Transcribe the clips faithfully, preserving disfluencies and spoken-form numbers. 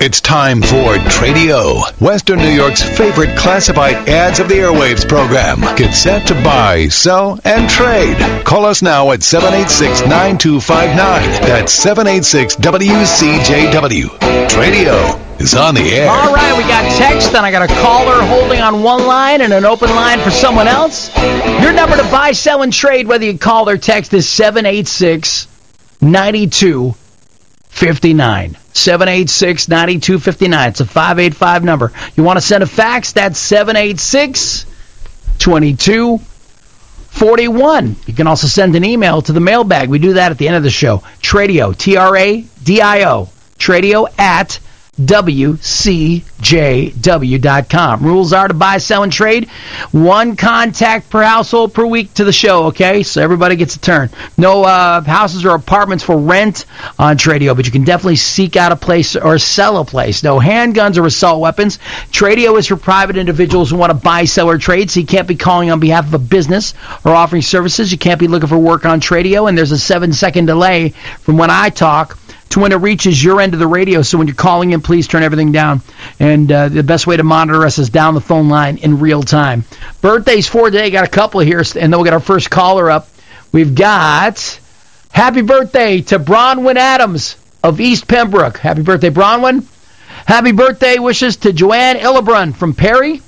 It's time for Tradio, Western New York's favorite classified ads of the airwaves program. Get set to buy, sell, and trade. Call us now at seven eight six, nine two five nine. That's seven eight six W C J W. Tradio is on the air. All right, we got text, and I got a caller holding on one line and an open line for someone else. Your number to buy, sell, and trade, whether you call or text, is seven eight six, nine two five nine. seven eight six, nine two five nine. It's a five eight five number. You want to send a fax? That's seven eight six, two two four one. You can also send an email to the mailbag. We do that at the end of the show. Tradio, T R A D I O. Tradio at W C J W dot com. Rules are to buy, sell, and trade. One contact per household per week to the show, okay? So everybody gets a turn. No uh, houses or apartments for rent on Tradio, but you can definitely seek out a place or sell a place. No handguns or assault weapons. Tradio is for private individuals who want to buy, sell, or trade, so you can't be calling on behalf of a business or offering services. You can't be looking for work on Tradio, and there's a seven-second delay from when I talk to when it reaches your end of the radio. So when you're calling in, please turn everything down. And uh, the best way to monitor us is down the phone line in real time. Birthdays for today, got a couple here, and then we'll get our first caller up. We've got happy birthday to Bronwyn Adams of East Pembroke. Happy birthday, Bronwyn. Happy birthday wishes to Joanne Illebrun from Perry.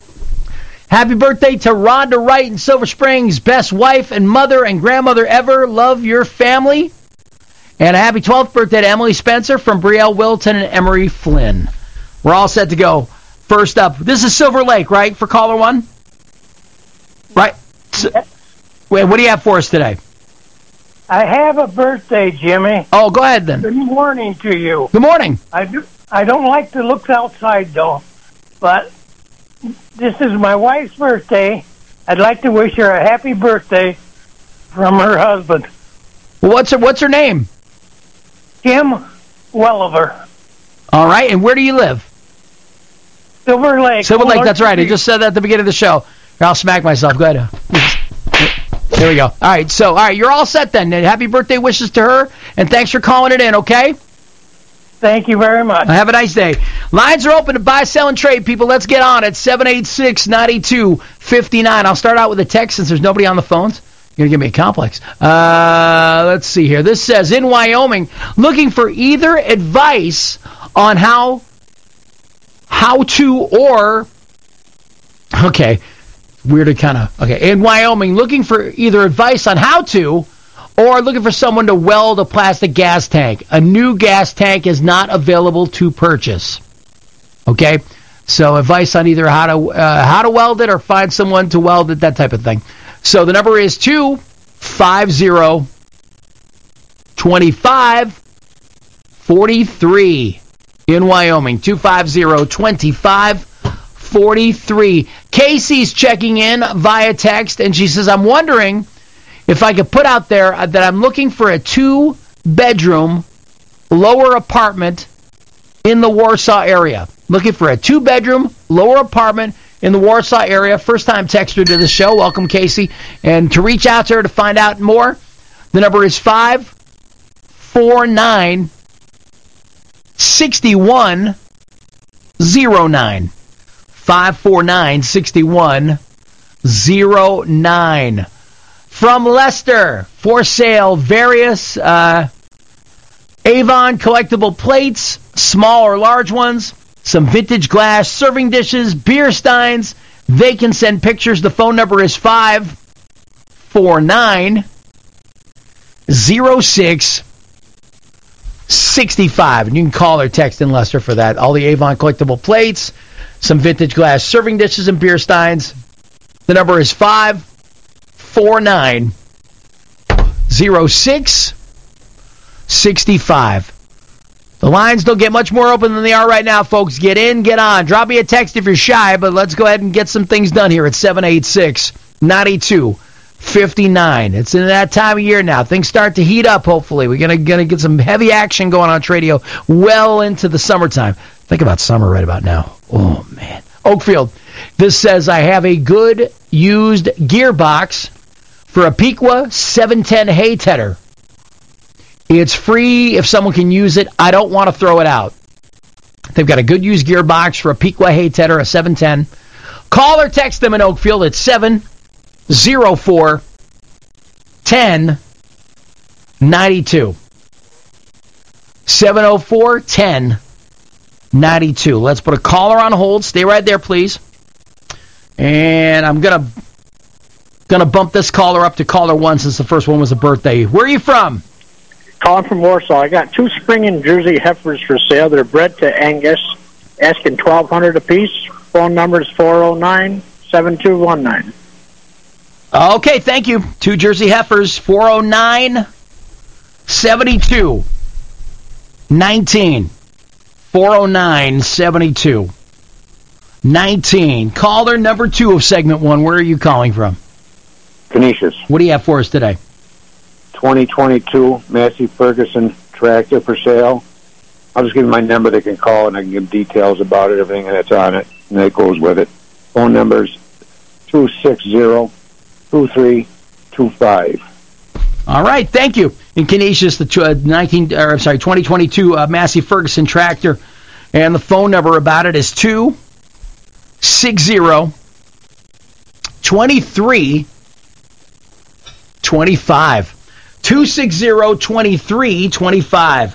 Happy birthday to Rhonda Wright in Silver Springs. Best wife and mother and grandmother ever. Love your family. And a happy twelfth birthday to Emily Spencer from Brielle Wilton and Emery Flynn. We're all set to go. First up, this is Silver Lake, right, for caller one? Right? So, wait, what do you have for us today? I have a birthday, Jimmy. Oh, go ahead then. Good morning to you. Good morning. I, do, I don't like to look outside, though, but this is my wife's birthday. I'd like to wish her a happy birthday from her husband. Well, what's her, what's her name? Kim Welliver. All right, and where do you live? Silver Lake. Silver Lake, that's right. I just said that at the beginning of the show. I'll smack myself. Go ahead. There we go. All right, so, all right, you're all set then. Happy birthday wishes to her, and thanks for calling it in, okay? Thank you very much. Have a nice day. Lines are open to buy, sell, and trade, people. Let's get on it. seven eight six, nine two five nine. I'll start out with a text since there's nobody on the phones. You're going to give me a complex. Uh, let's see here. This says, in Wyoming, looking for either advice on how how to or, okay, weird to kind of, okay, in Wyoming, looking for either advice on how to or looking for someone to weld a plastic gas tank. A new gas tank is not available to purchase. Okay? So advice on either how to uh, how to weld it or find someone to weld it, that type of thing. So the number is two five zero, two five four three in Wyoming. two five zero, two five four three. Casey's checking in via text, and she says, I'm wondering if I could put out there that I'm looking for a two-bedroom lower apartment in the Warsaw area. Looking for a two-bedroom lower apartment in the Warsaw area. First-time texter to the show. Welcome, Casey. And to reach out to her to find out more, the number is five four nine, six one zero nine. five four nine, six one zero nine. From Lester, for sale, various uh, Avon collectible plates, small or large ones, some vintage glass serving dishes, beer steins. They can send pictures. The phone number is five four nine, zero six six five. And you can call or text in Lester for that. All the Avon collectible plates, some vintage glass serving dishes and beer steins. The number is five four nine, zero six six five. The lines don't get much more open than they are right now, folks. Get in, get on. Drop me a text if you're shy, but let's go ahead and get some things done here at seven eight six, nine two five nine. It's in that time of year now. Things start to heat up, hopefully. We're going to get some heavy action going on Tradio well into the summertime. Think about summer right about now. Oh, man. Oakfield, this says, I have a good used gearbox for a Pequa seven ten hay tedder. It's free if someone can use it. I don't want to throw it out. They've got a good used gearbox for a Pequot Haytedder, a seven ten. Call or text them in Oakfield at seven oh four, one oh nine two. seven oh four, one oh nine two. Let's put a caller on hold. Stay right there, please. And I'm going to gonna bump this caller up to caller one since the first one was a birthday. Where are you from? Calling from Warsaw. I got two spring Jersey heifers for sale. They're bred to Angus, asking twelve hundred dollars apiece. Phone number is four oh nine, seven two one nine. Okay, thank you. Two Jersey heifers, four oh nine, seven two nineteen. four oh nine, seven two nineteen. Caller number two of segment one. Where are you calling from? Canisius. What do you have for us today? twenty twenty-two Massey Ferguson tractor for sale. I'll just give you my number. They can call and I can give details about it, everything that's on it, and that goes with it. Phone number is two six zero, two three two five. All right, thank you. In Canisius, the uh, nineteen, or sorry, twenty twenty-two uh, Massey Ferguson tractor, and the phone number about it is two six zero, two three two five. two six zero, two three two five.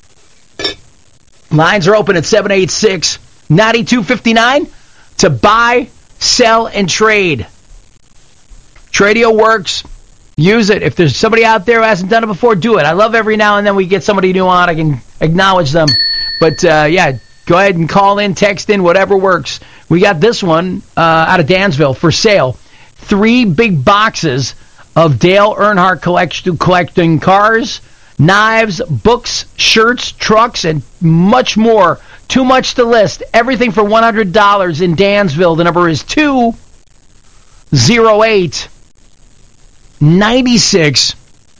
Lines are open at seven eight six, nine two five nine to buy, sell, and trade. Tradio works. Use it. If there's somebody out there who hasn't done it before, do it. I love every now and then we get somebody new on. I can acknowledge them. But, uh, yeah, go ahead and call in, text in, whatever works. We got this one uh, out of Dansville for sale. Three big boxes of Dale Earnhardt collection, collecting cars, knives, books, shirts, trucks, and much more. Too much to list. Everything for one hundred dollars in Dansville. The number is two oh eight, nine six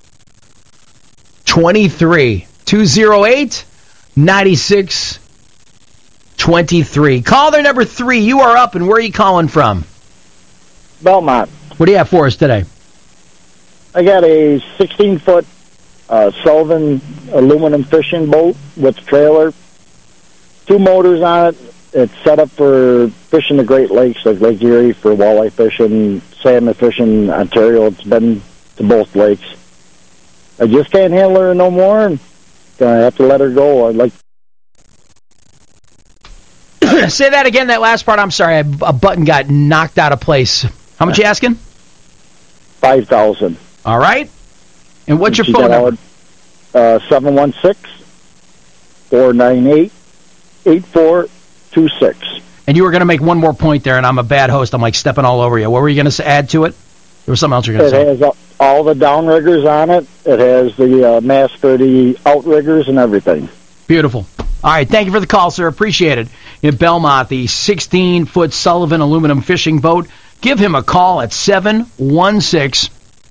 two three. two oh eight, nine six two three. Caller number three, you are up, and where are you calling from? Belmont. What do you have for us today? I got a sixteen-foot uh, Sullivan aluminum fishing boat with trailer, two motors on it. It's set up for fishing the Great Lakes, like Lake Erie for walleye fishing, salmon fishing, Ontario. It's been to both lakes. I just can't handle her no more, and I have to let her go. I'd like. Say that again, that last part. I'm sorry, a button got knocked out of place. How much you asking? Five thousand. All right. And what's your She phone got number? Uh, seven one six, four nine eight, eight four two six. And you were going to make one more point there, and I'm a bad host. I'm like stepping all over you. What were you going to add to it? There was something else you were going to say. It has all the downriggers on it. It has the uh, Mass thirty outriggers and everything. Beautiful. All right, thank you for the call, sir. Appreciate it. In Belmont, the sixteen-foot Sullivan aluminum fishing boat. Give him a call at seven one six,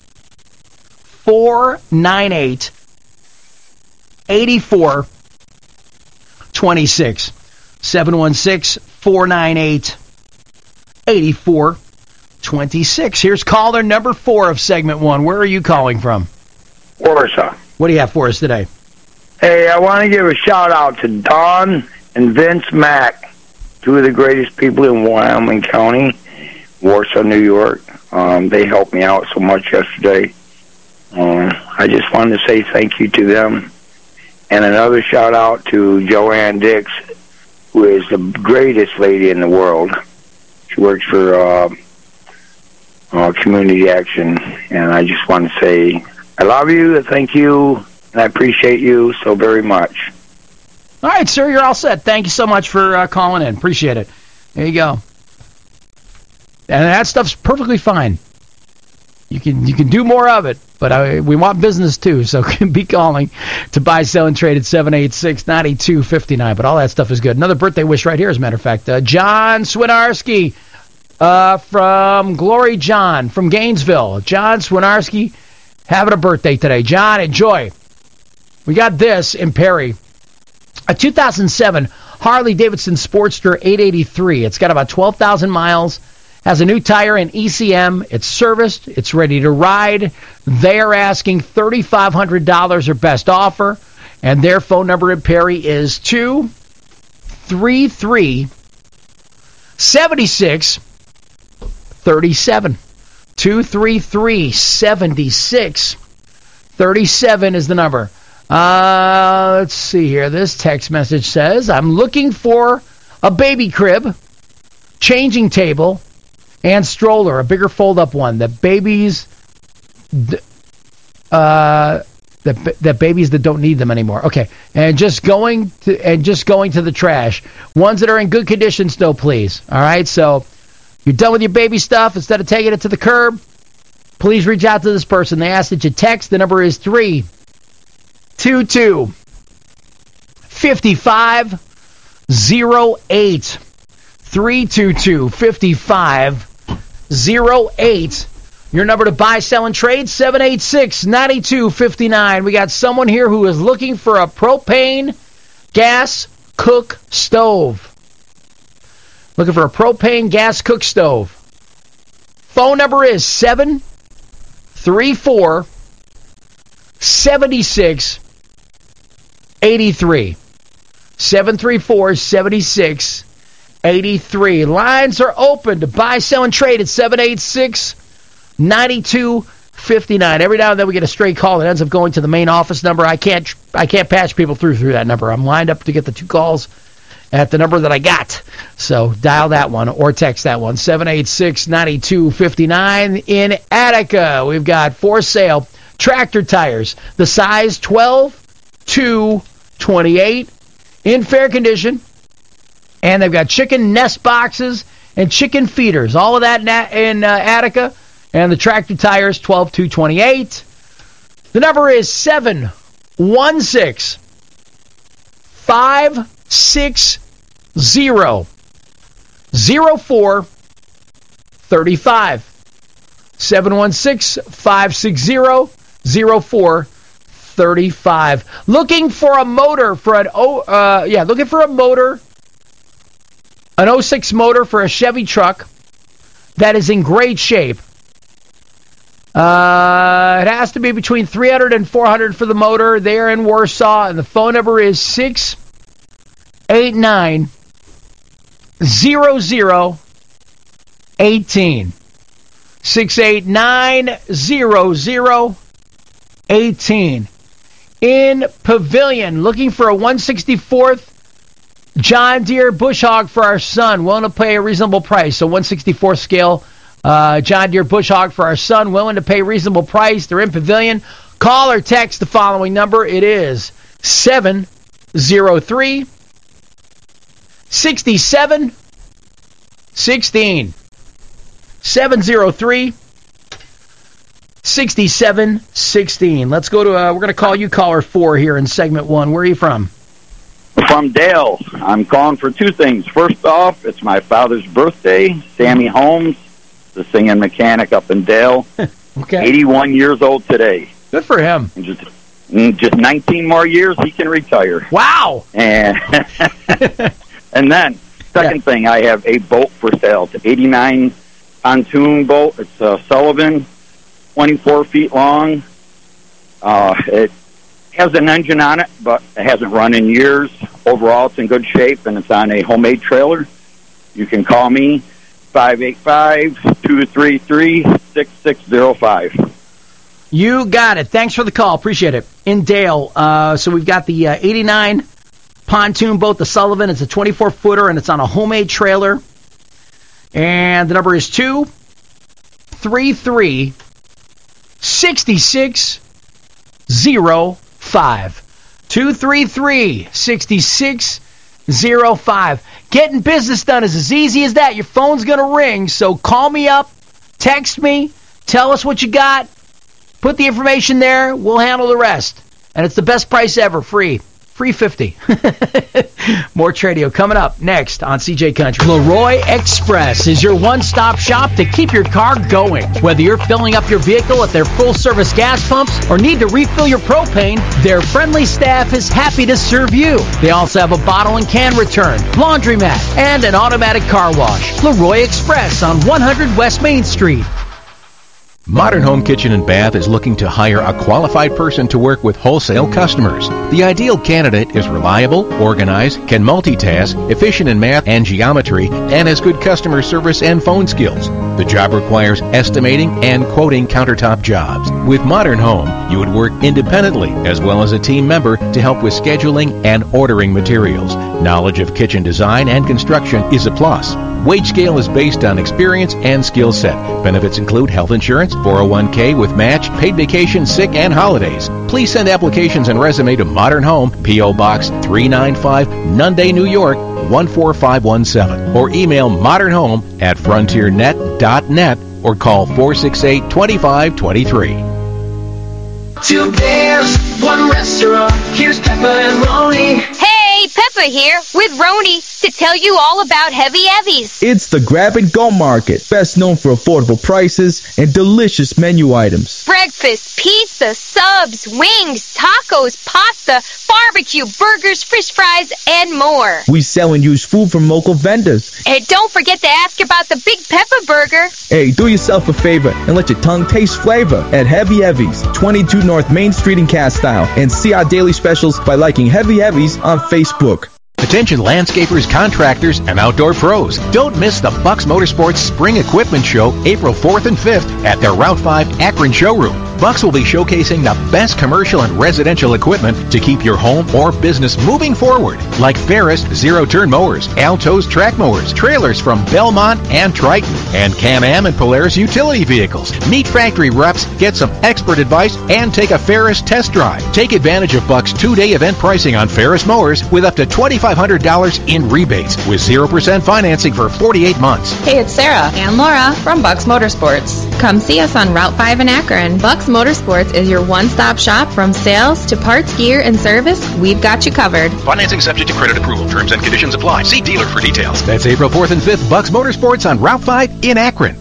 four nine eight, eight four two six. seven one six, four nine eight, eight four two six. Here's caller number four of segment one. Where are you calling from? Warsaw. What do you have for us today? Hey, I want to give a shout-out to Don and Vince Mack, two of the greatest people in Wyoming County, Warsaw, New York. Um, they helped me out so much yesterday. Uh, I just wanted to say thank you to them. And another shout-out to Joanne Dix, who is the greatest lady in the world. She works for uh, uh, Community Action. And I just want to say I love you, thank you, and I appreciate you so very much. All right, sir, you're all set. Thank you so much for uh, calling in. Appreciate it. There you go. And that stuff's perfectly fine. You can you can do more of it, but I, we want business too, so be calling to buy, sell, and trade at seven eight six, nine two five nine. But all that stuff is good. Another birthday wish right here, as a matter of fact. Uh, John Swinarski uh, from Glory John from Gainesville. John Swinarski having a birthday today. John, enjoy. We got this in Perry. A two thousand seven Harley-Davidson Sportster eight eighty-three. It's got about twelve thousand miles. Has a new tire and E C M. It's serviced. It's ready to ride. They're asking three thousand five hundred dollars or best offer. And their phone number in Perry is two three three, seven six three seven. two three three, seven six three seven is the number. Uh, let's see here. This text message says, I'm looking for a baby crib, changing table, and stroller, a bigger fold-up one. The babies, uh, the, the babies that don't need them anymore. Okay, and just going to and just going to the trash. Ones that are in good condition still, please. All right, so you're done with your baby stuff. Instead of taking it to the curb, please reach out to this person. They ask that you text. The number is three two two, five five zero eight. three two two, five five zero eight. Your number to buy, sell, and trade, seven eight six, nine two five nine. We got someone here who is looking for a propane gas cook stove. Looking for a propane gas cook stove. Phone number is seven three four, seven six eight three. seven three four, seven six eight three. Lines are open to buy, sell, and trade at seven eight six, nine two five nine. Every now and then we get a stray call that ends up going to the main office number. I can't I can't patch people through through that number. I'm lined up to get the two calls at the number that I got. So dial that one or text that one, seven eight six, nine two five nine. In Attica, we've got for sale tractor tires, the size twelve to twenty-eight, in fair condition. And they've got chicken nest boxes and chicken feeders. All of that in uh, Attica. And the tractor tires, twelve to twenty-eight. The number is seven one six, five six zero, zero four three five. seven one six, five six zero, zero four three five. Looking for a motor for an oh uh yeah, looking for a motor, an oh six motor for a Chevy truck that is in great shape. Uh, it has to be between three hundred and four hundred for the motor. They're in Warsaw, and the phone number is six eight nine, zero zero one eight. six eight nine, zero zero one eight. In Pavilion, looking for a one sixty-fourth John Deere Bush Hog for our son, willing to pay a reasonable price. So one sixty-fourth scale uh, John Deere Bush Hog for our son, willing to pay a reasonable price. They're in Pavilion. Call or text the following number. It is seven zero three, six seven one six. seven zero three, six seven one six. Let's go to, uh, we're going to call you caller four here in segment one. Where are you from? From Dale. I'm calling for two things. First off, it's my father's birthday. Sammy Holmes, the singing mechanic up in Dale. Okay. eighty-one years old today. Good for him. And just, just nineteen more years, he can retire. Wow. And, and then, second yeah. thing, I have a boat for sale. It's an eighty-nine pontoon boat. It's a Sullivan, twenty-four feet long. Uh, it has an engine on it, but it hasn't run in years. Overall, it's in good shape, and it's on a homemade trailer. You can call me, five eight five, two three three, six six zero five. You got it. Thanks for the call. Appreciate it. In Dale, uh, so we've got the uh, eighty-nine pontoon boat, the Sullivan. It's a twenty-four footer, and it's on a homemade trailer. And the number is two three three, six six zero five. two three three, six six zero five. Getting business done is as easy as that. Your phone's going to ring, so call me up, text me, tell us what you got, put the information there, we'll handle the rest. And it's the best price ever, free. Free fifty. More Tradio coming up next on C J Country. Leroy Express is your one-stop shop to keep your car going. Whether you're filling up your vehicle at their full-service gas pumps or need to refill your propane, their friendly staff is happy to serve you. They also have a bottle and can return, laundromat, and an automatic car wash. Leroy Express on one hundred West Main Street. Modern Home Kitchen and Bath is looking to hire a qualified person to work with wholesale customers. The ideal candidate is reliable, organized, can multitask, efficient in math and geometry, and has good customer service and phone skills. The job requires estimating and quoting countertop jobs. With Modern Home, you would work independently as well as a team member to help with scheduling and ordering materials. Knowledge of kitchen design and construction is a plus. Wage scale is based on experience and skill set. Benefits include health insurance, four oh one k with match, paid vacation, sick, and holidays. Please send applications and resume to Modern Home, P O. Box three ninety-five, Nunde, New York, one four five one seven, or email modernhome at frontier net dot net or call four six eight, two five two three. Two bears, one restaurant. Here's Peppa and Roni. Hey, Peppa here with Roni to tell you all about Heavy Heavies. It's the grab and go market, best known for affordable prices and delicious menu items. Breakfast, pizza, subs, wings, tacos, pasta, barbecue, burgers, fish fries, and more. We sell and use food from local vendors. And don't forget to ask about the Big Peppa Burger. Hey, do yourself a favor and let your tongue taste flavor at Heavy Heavies, twenty-two North Main Street in Castile, and see our daily specials by liking Heavy Heavies on Facebook. Attention landscapers, contractors, and outdoor pros. Don't miss the Bucks Motorsports Spring Equipment Show April fourth and fifth at their Route five Akron showroom. Bucks will be showcasing the best commercial and residential equipment to keep your home or business moving forward, like Ferris zero-turn mowers, Alto's track mowers, trailers from Belmont and Triton, and Can-Am and Polaris utility vehicles. Meet factory reps, get some expert advice, and take a Ferris test drive. Take advantage of Bucks two-day event pricing on Ferris mowers with up to twenty-five hundred dollars in rebates with zero percent financing for forty-eight months. Hey, it's Sarah and Laura from Bucks Motorsports. Come see us on Route five in Akron. Bucks Motorsports is your one-stop shop from sales to parts, gear, and service. We've got you covered. Financing subject to credit approval. Terms and conditions apply. See dealer for details. That's April fourth and fifth, Bucks Motorsports on Route five in Akron.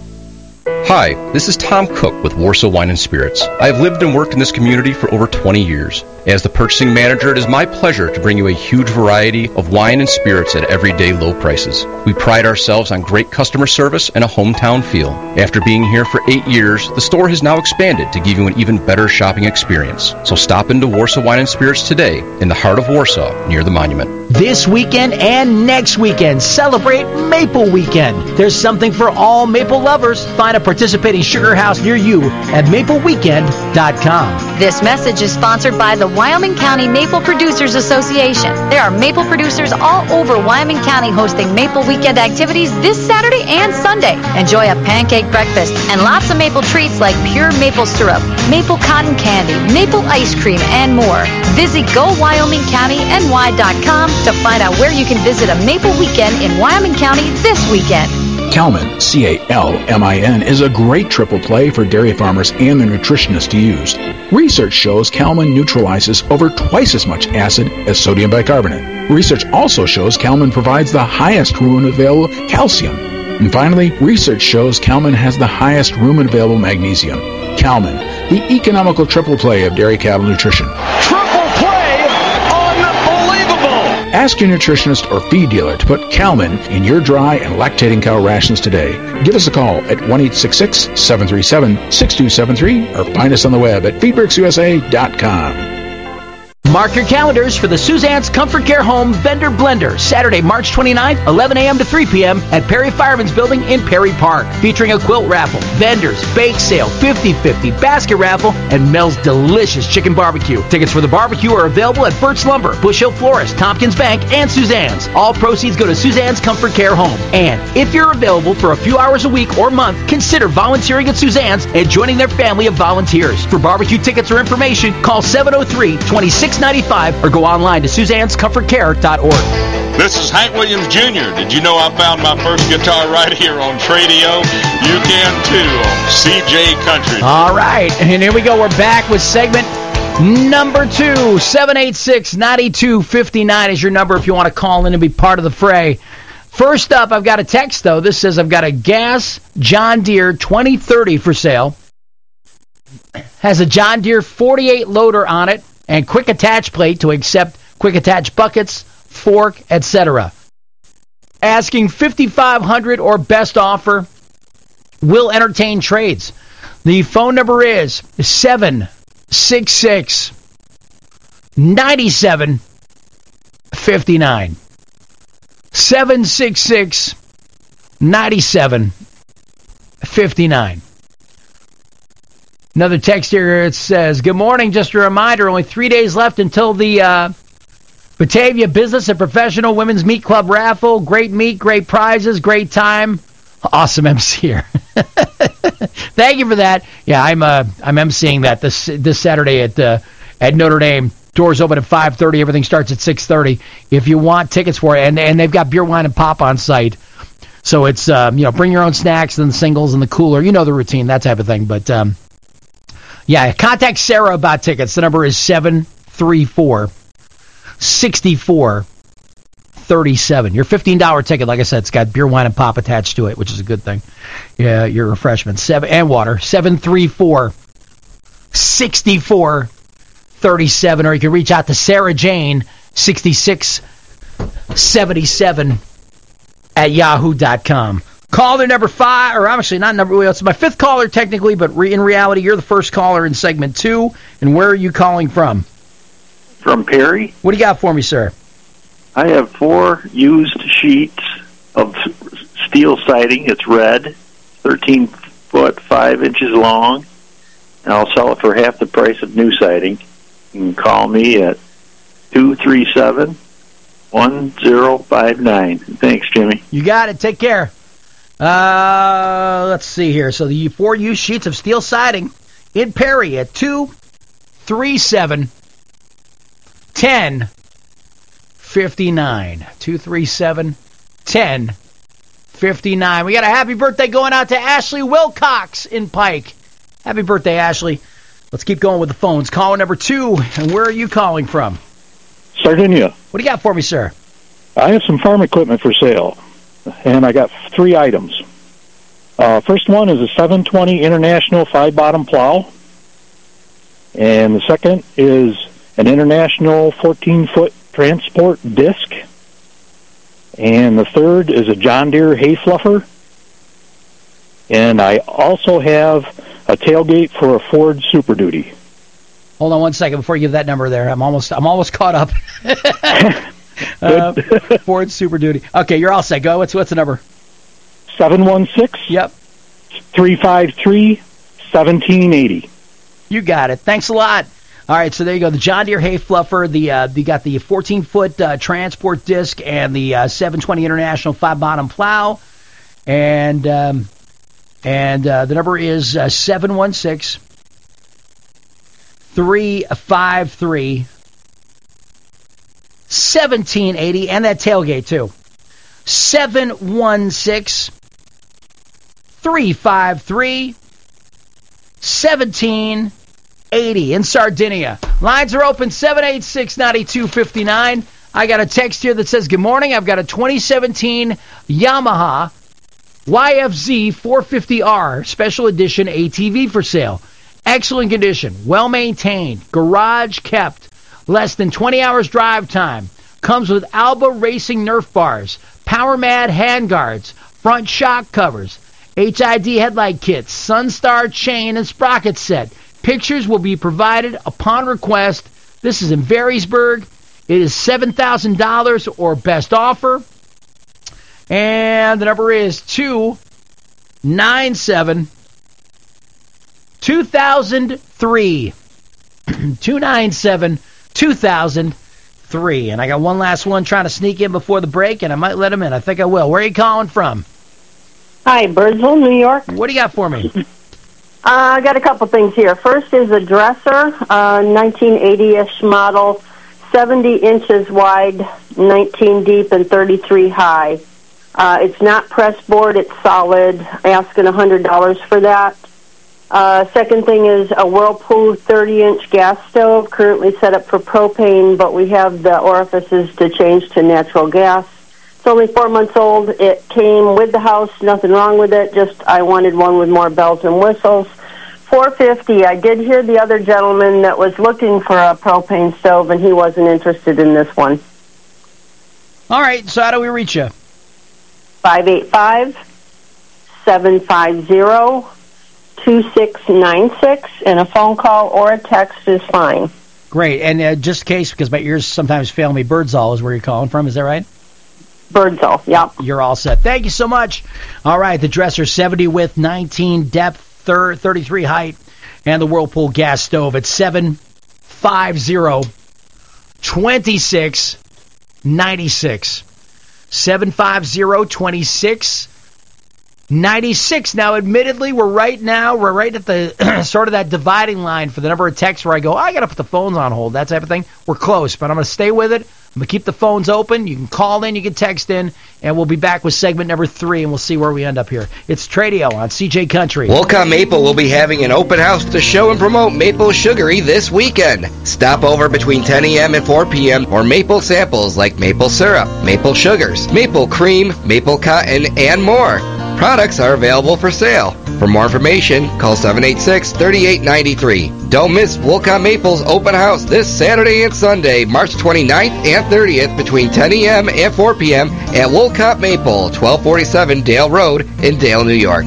Hi, this is Tom Cook with Warsaw Wine and Spirits. I have lived and worked in this community for over twenty years. As the purchasing manager, it is my pleasure to bring you a huge variety of wine and spirits at everyday low prices. We pride ourselves on great customer service and a hometown feel. After being here for eight years, the store has now expanded to give you an even better shopping experience. So stop into Warsaw Wine and Spirits today in the heart of Warsaw, near the monument. This weekend and next weekend, celebrate Maple Weekend. There's something for all maple lovers. Find a participating sugar house near you at maple weekend dot com. This message is sponsored by the Wyoming County Maple Producers Association. There are maple producers all over Wyoming County hosting Maple Weekend activities this Saturday and Sunday. Enjoy a pancake breakfast and lots of maple treats like pure maple syrup, maple cotton candy, maple ice cream, and more. Visit go wyoming county n y dot com to find out where you can visit a Maple Weekend in Wyoming County this weekend. Calmin, C A L M I N, is a great triple play for dairy farmers and their nutritionists to use. Research shows Calmin neutralizes over twice as much acid as sodium bicarbonate. Research also shows Calmin provides the highest rumen-available calcium. And finally, research shows Calmin has the highest rumen-available magnesium. Calmin, the economical triple play of dairy cattle nutrition. Triple play! Unbelievable! Ask your nutritionist or feed dealer to put Calmin in your dry and lactating cow rations today. Give us a call at one eight six six, seven three seven, six two seven three or find us on the web at feedworks u s a dot com. Mark your calendars for the Suzanne's Comfort Care Home Vendor Blender, Saturday, March twenty-ninth, eleven a.m. to three p.m. at Perry Fireman's Building in Perry Park, featuring a quilt raffle, vendors, bake sale, fifty-fifty, basket raffle, and Mel's delicious chicken barbecue. Tickets for the barbecue are available at Burt's Lumber, Bush Hill Florist, Tompkins Bank, and Suzanne's. All proceeds go to Suzanne's Comfort Care Home. And if you're available for a few hours a week or month, consider volunteering at Suzanne's and joining their family of volunteers. For barbecue tickets or information, call seven oh three, two six nine five or go online to suzannes comfort care dot org. This is Hank Williams Junior Did you know I found my first guitar right here on Tradio? You can too on C J Country. All right, and here we go. We're back with segment number two. seven eight six, nine two five nine is your number if you want to call in and be part of the fray. First up, I've got a text, though. This says I've got a gas John Deere twenty thirty for sale. Has a John Deere forty-eight loader on it and quick attach plate to accept quick attach buckets, fork, et cetera. Asking fifty-five hundred dollars or best offer. Will entertain trades. The phone number is seven six six, nine seven five nine. seven six six, nine seven five nine. Another text here, it says, good morning, just a reminder, only three days left until the uh, Batavia Business and Professional Women's Meat Club raffle. Great meat, great prizes, great time. Awesome M C here. Thank you for that. Yeah, I'm uh, I'm emceeing that this this Saturday at uh, at Notre Dame. Doors open at five thirty. Everything starts at six thirty. If you want tickets for it, and and they've got beer, wine, and pop on site. So it's um, you know, bring your own snacks and the singles and the cooler. You know the routine, that type of thing. But um, yeah, contact Sarah about tickets. The number is seven three four, six four three seven. Your fifteen dollars ticket, like I said, it's got beer, wine, and pop attached to it, which is a good thing. Yeah, your refreshments. Seven and water. seven three four, six four three seven. Or you can reach out to Sarah Jane, sixty-six seventy-seven at yahoo dot com. Caller number five, or actually not number, well, it's my fifth caller technically, but re, in reality, you're the first caller in segment two. And where are you calling from? From Perry. What do you got for me, sir? I have four used sheets of steel siding. It's red, thirteen foot, five inches long. And I'll sell it for half the price of new siding. You can call me at two three seven, one zero five nine. Thanks, Jimmy. You got it. Take care. Uh, let's see here. So the four used sheets of steel siding in Perry at two three seven, one zero five nine. two three seven, one zero five nine. We got a happy birthday going out to Ashley Wilcox in Pike. Happy birthday, Ashley. Let's keep going with the phones. Caller number two, and where are you calling from? Sardinia. What do you got for me, sir? I have some farm equipment for sale, and I got three items. Uh, first one is a seven twenty International five-bottom plow, and the second is an International fourteen-foot transport disc, and the third is a John Deere hay fluffer, and I also have a tailgate for a Ford Super Duty. Hold on one second before you give that number there. I'm almost I'm almost caught up. uh, Ford Super Duty. Okay, you're all set. Go. What's what's the number? seven one six. Yep. three five three, one seven eight zero. You got it. Thanks a lot. All right, so there you go. The John Deere hay fluffer. The uh, you got the fourteen-foot uh, transport disc and the uh, seven twenty International five-bottom plow, and um, and uh, the number is uh, seven one six, three five three, one seven eight zero, and that tailgate too. seven one six, three five three, one seven eight zero in Sardinia. Lines are open, seven eight six, nine two five nine. I got a text here that says, good morning, I've got a twenty seventeen Yamaha Y F Z four fifty R Special Edition A T V for sale. Excellent condition, well-maintained, garage kept, less than twenty hours drive time. Comes with Alba Racing Nerf bars, PowerMad handguards, front shock covers, H I D headlight kits, Sunstar chain and sprocket set. Pictures will be provided upon request. This is in Varysburg. It is seven thousand dollars or best offer. And the number is two nine seven, two thousand three. two nine seven, two thousand three. And I got one last one trying to sneak in before the break, and I might let him in. I think I will. Where are you calling from? Hi, Birdsville, New York. What do you got for me? Uh, I got a couple things here. First is a dresser, uh, nineteen eighty-ish model, seventy inches wide, nineteen deep, and thirty-three high. Uh, it's not press board, it's solid. Asking one hundred dollars for that. Uh, second thing is a Whirlpool thirty-inch gas stove, currently set up for propane, but we have the orifices to change to natural gas. It's only four months old. It came with the house, nothing wrong with it, just I wanted one with more bells and whistles. four hundred fifty dollars. I did hear the other gentleman that was looking for a propane stove, and he wasn't interested in this one. All right, so how do we reach you? five eight five, seven five zero, two six nine six, and a phone call or a text is fine. Great. And uh, just in case, because my ears sometimes fail me, Birdsall is where you're calling from. Is that right? Birdsall, yep. You're all set. Thank you so much. All right, the dresser, seventy width, nineteen depth, thirty-three height, and the Whirlpool gas stove at seven five zero, two six nine six. seven five zero, two six nine six. Now, admittedly, we're right now, we're right at the sort of that dividing line for the number of texts where I go, oh, I got to put the phones on hold, that type of thing. We're close, but I'm going to stay with it. I'm going to keep the phones open. You can call in, you can text in, and we'll be back with segment number three, and we'll see where we end up here. It's Tradio on C J Country. Wolcott Maple will be having an open house to show and promote Maple Sugary this weekend. Stop over between ten a.m. and four p.m. for maple samples like maple syrup, maple sugars, maple cream, maple cotton, and more. Products are available for sale. For more information, call seven eight six, three eight nine three. Don't miss Wolcott Maple's open house this Saturday and Sunday, March twenty-ninth and thirtieth, between ten a.m. and four p.m. at Wolcott Maple, twelve forty-seven Dale Road in Dale, New York.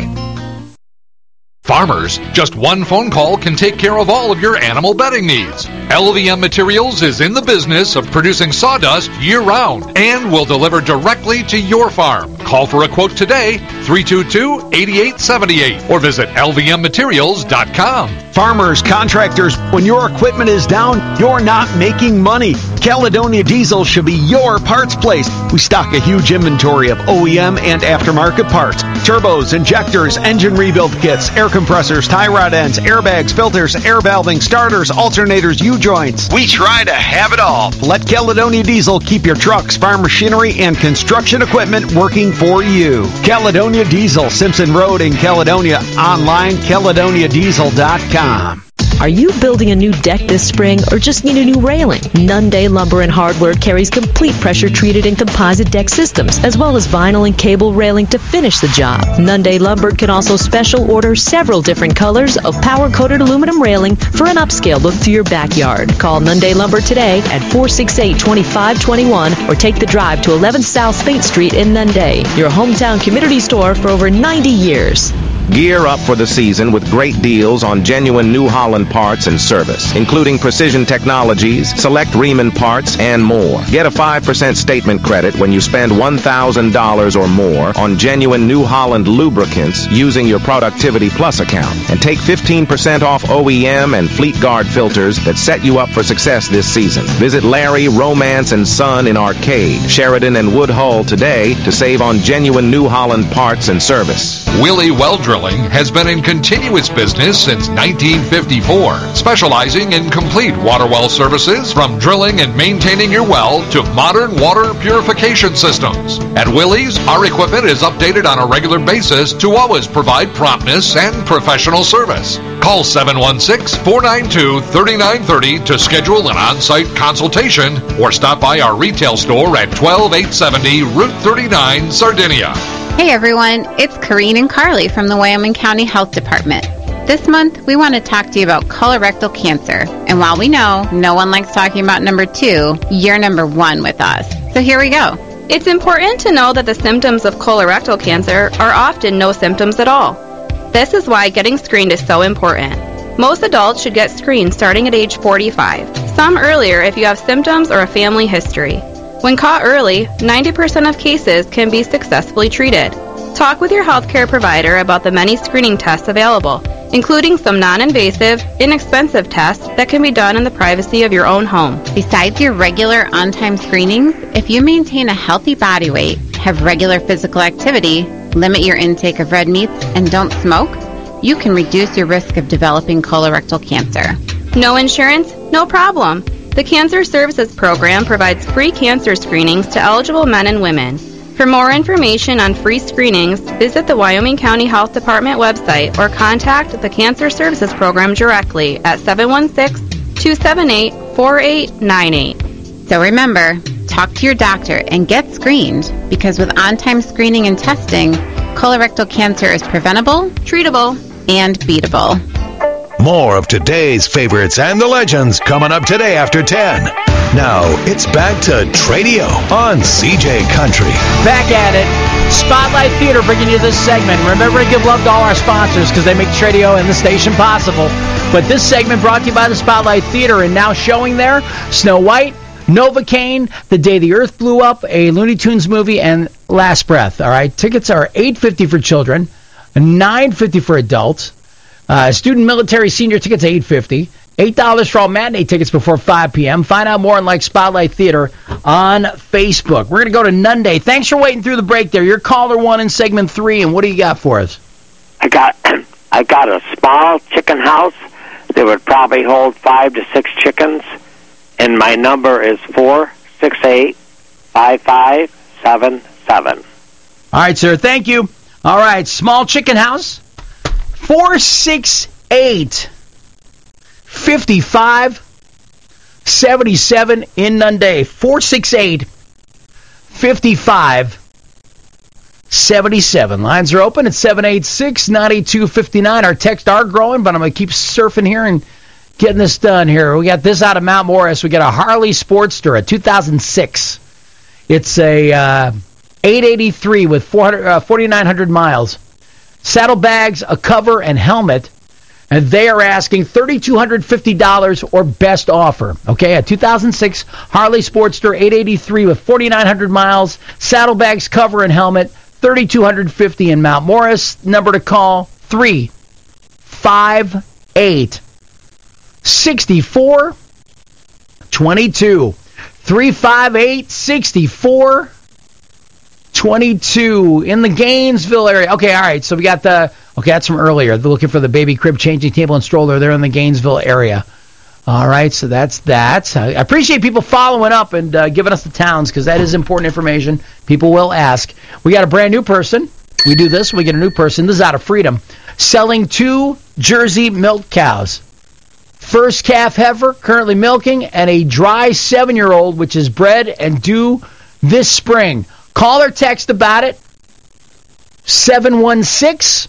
Farmers, just one phone call can take care of all of your animal bedding needs. L V M Materials is in the business of producing sawdust year-round and will deliver directly to your farm. Call for a quote today, three two two, eight eight seven eight, or visit L V M materials dot com. Farmers, contractors, when your equipment is down, you're not making money. Caledonia Diesel should be your parts place. We stock a huge inventory of O E M and aftermarket parts. Turbos, injectors, engine rebuild kits, air compressors, tie rod ends, airbags, filters, air valving, starters, alternators, U-joints. We try to have it all. Let Caledonia Diesel keep your trucks, farm machinery, and construction equipment working for you. Caledonia Diesel, Simpson Road in Caledonia. Online, caledonia diesel dot com. Are you building a new deck this spring or just need a new railing? Nunday Lumber and Hardware carries complete pressure-treated and composite deck systems, as well as vinyl and cable railing to finish the job. Nunday Lumber can also special order several different colors of power-coated aluminum railing for an upscale look to your backyard. Call Nunday Lumber today at four six eight, two five two one or take the drive to eleven South Spain Street in Nunday, your hometown community store for over ninety years. Gear up for the season with great deals on genuine New Holland parts and service, including Precision Technologies, select Riemann parts, and more. Get a five percent statement credit when you spend one thousand dollars or more on genuine New Holland lubricants using your Productivity Plus account. And take fifteen percent off O E M and Fleet Guard filters that set you up for success this season. Visit Larry, Romance, and Son in Arcade, Sheridan, and Woodhull today to save on genuine New Holland parts and service. Willie Well Drilling has been in continuous business since nineteen fifty-four, specializing in complete water well services from drilling and maintaining your well to modern water purification systems. At Willie's, our equipment is updated on a regular basis to always provide promptness and professional service. Call seven one six, four nine two, three nine three zero to schedule an on-site consultation or stop by our retail store at twelve eight seventy Route thirty-nine, Sardinia. Hey everyone, it's Corrine and Carly from the Wyoming County Health Department. This month, we want to talk to you about colorectal cancer. And while we know no one likes talking about number two, you're number one with us. So here we go. It's important to know that the symptoms of colorectal cancer are often no symptoms at all. This is why getting screened is so important. Most adults should get screened starting at age forty-five, some earlier if you have symptoms or a family history. When caught early, ninety percent of cases can be successfully treated. Talk with your healthcare provider about the many screening tests available, including some non-invasive, inexpensive tests that can be done in the privacy of your own home. Besides your regular on-time screenings, if you maintain a healthy body weight, have regular physical activity, limit your intake of red meats, and don't smoke, you can reduce your risk of developing colorectal cancer. No insurance? No problem. The Cancer Services Program provides free cancer screenings to eligible men and women. For more information on free screenings, visit the Wyoming County Health Department website or contact the Cancer Services Program directly at seven one six, two seven eight, four eight nine eight. So remember, talk to your doctor and get screened, because with on-time screening and testing, colorectal cancer is preventable, treatable, and beatable. More of today's favorites and the legends coming up today after ten. Now, it's back to Tradio on C J Country. Back at it. Spotlight Theater bringing you this segment. Remember to give love to all our sponsors because they make Tradio and the station possible. But this segment brought to you by the Spotlight Theater, and now showing there, Snow White, Novocaine, The Day the Earth Blew Up, a Looney Tunes movie, and Last Breath. All right, tickets are eight dollars and fifty cents for children, nine dollars and fifty cents for adults. Uh, student, military, senior tickets eight dollars and fifty cents. eight dollars for all matinee tickets before five p.m. Find out more on like Spotlight Theater on Facebook. We're going to go to Nunday. Thanks for waiting through the break there. You're caller one in segment three, and what do you got for us? I got I got a small chicken house that would probably hold five to six chickens, and my number is four six eight, five five seven seven. All right, sir. Thank you. All right, small chicken house, four six eight, five five seven seven in Nunday. four six eight, five five seven seven. Lines are open at seven eight six, nine two five nine. Our texts are growing, but I'm going to keep surfing here and getting this done here. We got this out of Mount Morris. We got a Harley Sportster, a two thousand six. It's a uh, eight eighty-three with four hundred, uh, forty-nine hundred miles. Saddlebags, a cover, and helmet. And they are asking three thousand two hundred fifty dollars or best offer. Okay, a two thousand six Harley Sportster eight eighty-three with forty-nine hundred miles, saddlebags, cover, and helmet, three thousand two hundred fifty dollars in Mount Morris. Number to call, three five eight, six four two two. three five eight, six four two two in the Gainesville area. Okay, all right, so we got the... Okay, that's from earlier. They're looking for the baby crib, changing table, and stroller. They're in the Gainesville area. All right, so that's that. I appreciate people following up and uh, giving us the towns because that is important information. People will ask. We got a brand new person. We do this, we get a new person. This is out of Freedom. Selling two Jersey milk cows. First calf heifer, currently milking, and a dry seven-year-old, which is bred and due this spring. Call or text about it. seven one six,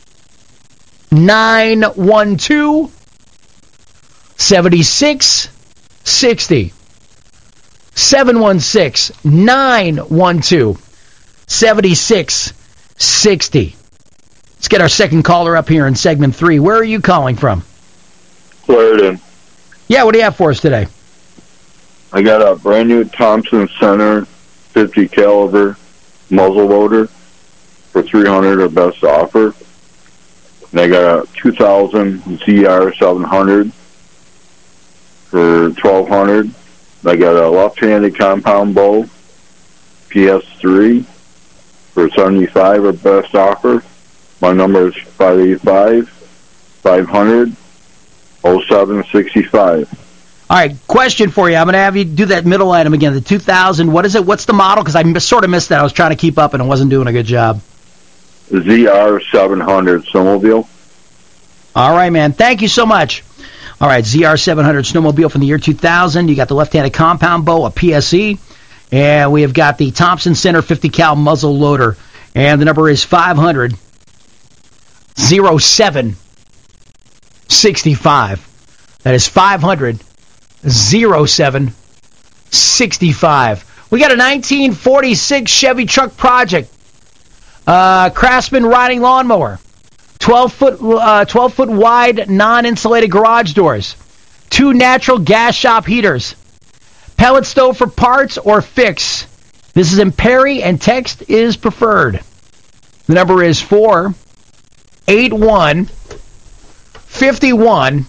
nine one two, seven six six zero. seven one six, nine one two, seven six six zero. Let's get our second caller up here in segment three. Where are you calling from? Clarendon. Yeah, what do you have for us today? I got a brand new Thompson Center fifty caliber muzzle loader for three hundred dollars or best offer. And I got a two thousand Z R seven hundred for twelve hundred dollars. I got a left-handed compound bow P S three for seventy-five dollars or best offer. My number is five eight five, five hundred, oh seven six five. All right, question for you. I'm going to have you do that middle item again, the two thousand. What is it? What's the model? Because I m- sort of missed that. I was trying to keep up and I wasn't doing a good job. Z R seven hundred snowmobile. All right, man. Thank you so much. All right, Z R seven hundred snowmobile from the year two thousand. You got the left-handed compound bow, a P S E. And we have got the Thompson Center fifty cal muzzle loader. And the number is five hundred, oh seven six five. That is five hundred, oh seven six five. We got a nineteen forty-six Chevy Truck Project. Uh, Craftsman riding lawnmower. twelve foot, uh, twelve foot wide non-insulated garage doors. Two natural gas shop heaters. Pellet stove for parts or fix. This is in Perry and text is preferred. The number is four eight one, five one,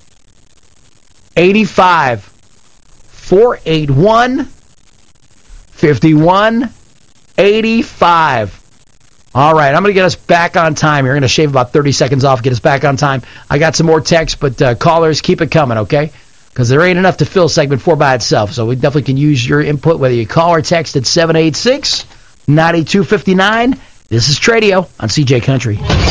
eight five. four eight one, five one, eight five. All right, I'm going to get us back on time. You're going to shave about thirty seconds off, get us back on time. I got some more texts, but uh, callers, keep it coming, okay? Because there ain't enough to fill segment four by itself, so we definitely can use your input, whether you call or text at seven eight six, nine two five nine. This is Tradio on C J Country.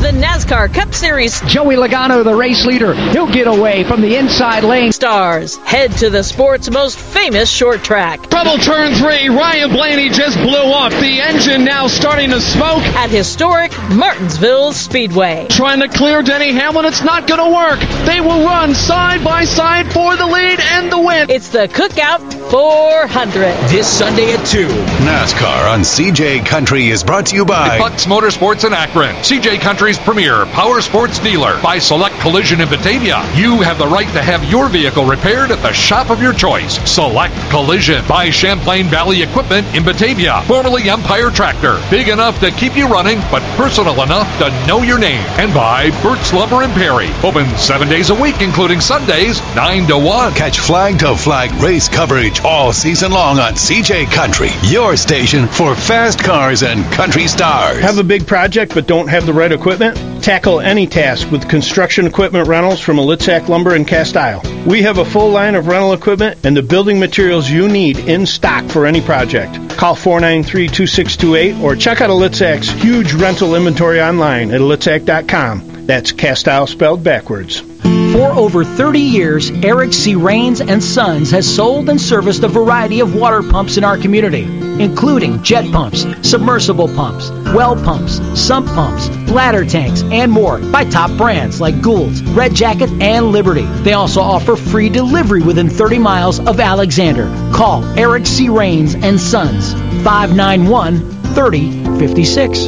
the NASCAR Cup Series. Joey Logano, the race leader, he'll get away from the inside lane. Stars, head to the sport's most famous short track. Trouble turn three, Ryan Blaney just blew up. The engine now starting to smoke. At historic Martinsville Speedway. Trying to clear Denny Hamlin, it's not going to work. They will run side by side for the lead and the win. It's the Cookout four hundred. This Sunday at two. NASCAR on C J Country is brought to you by Bucks Motorsports in Akron, C J Country's premier power sports dealer. By Select Collision in Batavia, you have the right to have your vehicle repaired at the shop of your choice. Select Collision. By Champlain Valley Equipment in Batavia, formerly Empire Tractor. Big enough to keep you running, but personal enough to know your name. And by Burt's Lumber and Perry. Open seven days a week, including Sundays, nine to one. Catch flag-to-flag race coverage all season long on C J Country, your station for fast cars and country stars. Have a big project but don't have the right equipment? Tackle any task with construction equipment rentals from Litzak Lumber and Cast Isle. We have a full line of rental equipment and the building materials you need in stock for any project. Call four nine three, two six two eight or check out Litzak's huge rental inventory online at litzak dot com. That's Cast Isle spelled backwards. For over thirty years, Eric C. Rains and Sons has sold and serviced a variety of water pumps in our community, including jet pumps, submersible pumps, well pumps, sump pumps, bladder tanks, and more by top brands like Gould's, Red Jacket, and Liberty. They also offer free delivery within thirty miles of Alexander. Call Eric C. Rains and Sons, five nine one, three oh five six.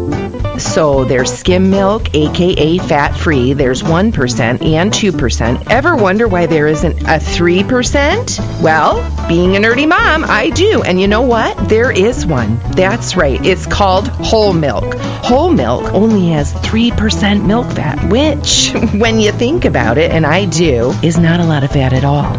So there's skim milk, aka fat-free, there's one percent and two percent. Ever wonder why there isn't a three percent? Well, being a nerdy mom, I do. And you know what? There is one. That's right. It's called whole milk. Whole milk only has three percent milk fat, which, when you think about it, and I do, is not a lot of fat at all.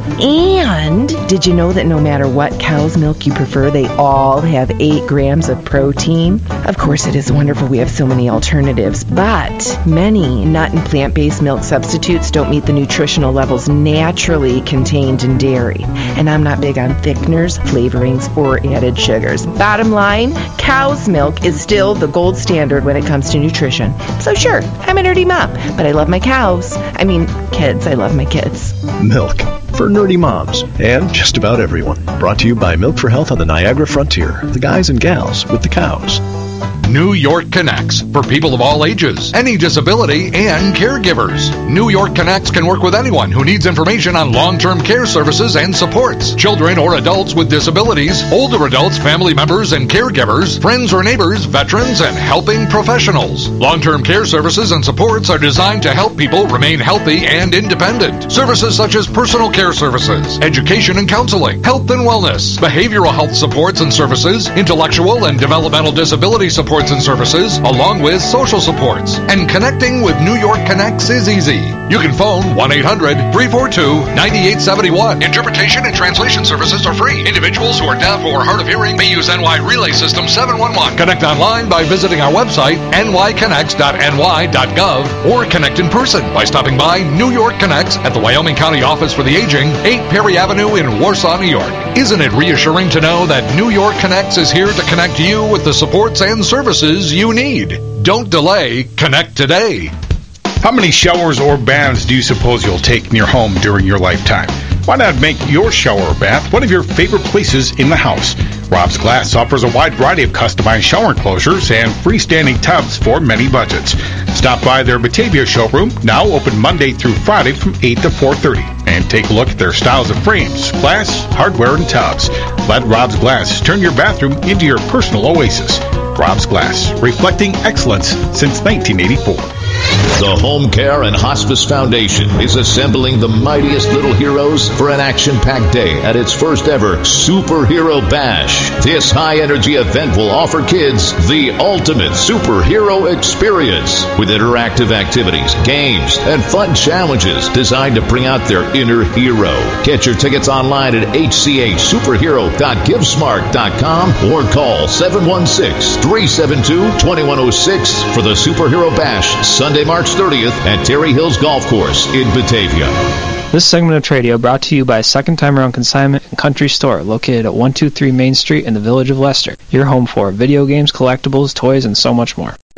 And did you know that no matter what cow's milk you prefer, they all have eight grams of protein? Of course, it is wonderful we have so many alternatives, but many nut and plant-based milk substitutes don't meet the nutritional levels naturally contained in dairy. And I'm not big on thickeners, flavorings, or added sugars. Bottom line, cow's milk is still the gold standard when it comes to nutrition. So sure, I'm a nerdy mom, but I love my cows. I mean, kids. I love my kids. Milk for nerdy moms and just about everyone. Brought to you by Milk for Health on the Niagara Frontier. The guys and gals with the cows. New York Connects, for people of all ages, any disability, and caregivers. New York Connects can work with anyone who needs information on long-term care services and supports. Children or adults with disabilities, older adults, family members, and caregivers, friends or neighbors, veterans, and helping professionals. Long-term care services and supports are designed to help people remain healthy and independent. Services such as personal care services, education and counseling, health and wellness, behavioral health supports and services, intellectual and developmental disability supports and services, along with social supports. And connecting with New York Connects is easy. You can phone one eight hundred, three four two, nine eight seven one. Interpretation and translation services are free. Individuals who are deaf or hard of hearing may use N Y Relay System seven one one. Connect online by visiting our website, n y connects dot n y dot gov, or connect in person by stopping by New York Connects at the Wyoming County Office for the Aging, eight Perry Avenue in Warsaw, New York. Isn't it reassuring to know that New York Connects is here to connect you with the supports and services you need? Don't delay. Connect today. How many showers or baths do you suppose you'll take in your home during your lifetime? Why not make your shower or bath one of your favorite places in the house? Rob's Glass offers a wide variety of customized shower enclosures and freestanding tubs for many budgets. Stop by their Batavia showroom, now open Monday through Friday from eight to four thirty, and take a look at their styles of frames, glass, hardware, and tubs. Let Rob's Glass turn your bathroom into your personal oasis. Rob's Glass, reflecting excellence since nineteen eighty-four. The Home Care and Hospice Foundation is assembling the mightiest little heroes for an action-packed day at its first ever Superhero Bash. This high-energy event will offer kids the ultimate superhero experience with interactive activities, games, and fun challenges designed to bring out their inner hero. Get your tickets online at h c h superhero dot givesmart dot com or call seven one six, three seven two, two one zero six for the Superhero Bash Sunday, March thirtieth at Terry Hills Golf Course in Batavia. This segment of Tradio brought to you by Second Time Around Consignment and Country Store, located at one two three Main Street in the village of Leicester. Your home for video games, collectibles, toys, and so much more.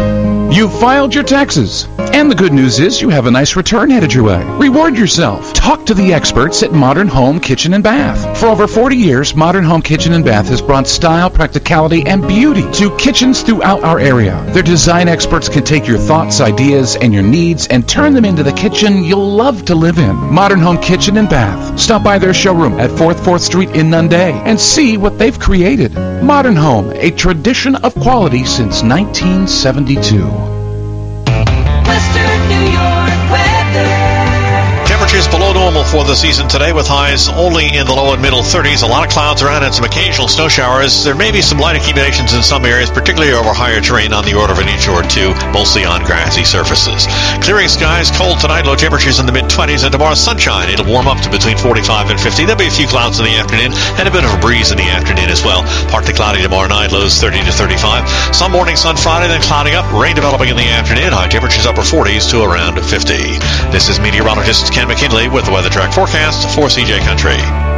You've filed your taxes, and the good news is you have a nice return headed your way. Reward yourself. Talk to the experts at Modern Home Kitchen and Bath. For over forty years, Modern Home Kitchen and Bath has brought style, practicality, and beauty to kitchens throughout our area. Their design experts can take your thoughts, ideas, and your needs and turn them into the kitchen you'll love to live in. Modern Home Kitchen and Bath. Stop by their showroom at fourth fourth Street in Nunday and see what they've created. Modern Home, a tradition of quality since nineteen seventy-two. Western New York weather. Temperatures below normal for the season today with highs only in the low and middle thirties. A lot of clouds around and some occasional snow showers. There may be some light accumulations in some areas, particularly over higher terrain on the order of an inch or two, mostly on grassy surfaces. Clearing skies, cold tonight, low temperatures in the mid-twenties, and tomorrow sunshine. It'll warm up to between forty-five and fifty. There'll be a few clouds in the afternoon and a bit of a breeze in the afternoon as well. Partly cloudy tomorrow night, lows thirty to thirty-five. Some morning sun Friday, then clouding up, rain developing in the afternoon. High temperatures upper forties to around fifty. This is meteorologist Ken McKinley with the Weather Track forecast for C J Country.